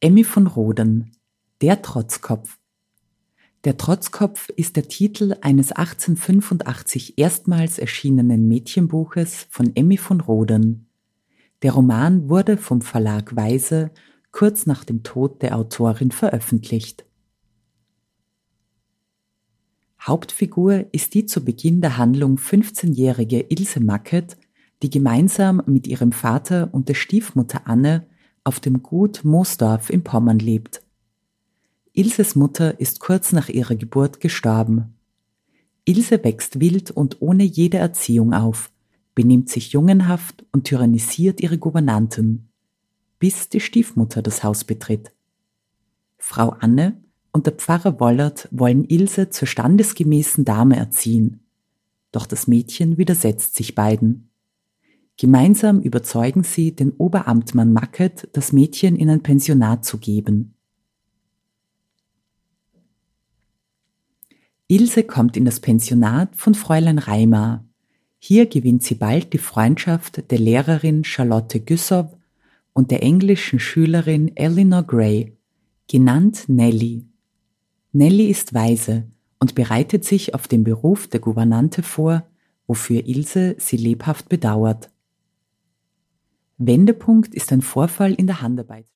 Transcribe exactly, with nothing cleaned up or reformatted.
Emmy von Roden, Der Trotzkopf. Der Trotzkopf ist der Titel eines achtzehnhundertfünfundachtzig erstmals erschienenen Mädchenbuches von Emmy von Roden. Der Roman wurde vom Verlag Weise kurz nach dem Tod der Autorin veröffentlicht. Hauptfigur ist die zu Beginn der Handlung fünfzehnjährige Ilse Macket, die gemeinsam mit ihrem Vater und der Stiefmutter Anne auf dem Gut Moosdorf in Pommern lebt. Ilses Mutter ist kurz nach ihrer Geburt gestorben. Ilse wächst wild und ohne jede Erziehung auf, benimmt sich jungenhaft und tyrannisiert ihre Gouvernanten, bis die Stiefmutter das Haus betritt. Frau Anne und der Pfarrer Wollert wollen Ilse zur standesgemäßen Dame erziehen, doch das Mädchen widersetzt sich beiden. Gemeinsam überzeugen sie den Oberamtmann Macket, das Mädchen in ein Pensionat zu geben. Ilse kommt in das Pensionat von Fräulein Reimar. Hier gewinnt sie bald die Freundschaft der Lehrerin Charlotte Güssow und der englischen Schülerin Eleanor Gray, genannt Nellie. Nellie ist Waise und bereitet sich auf den Beruf der Gouvernante vor, wofür Ilse sie lebhaft bedauert. Wendepunkt ist ein Vorfall in der Handarbeit.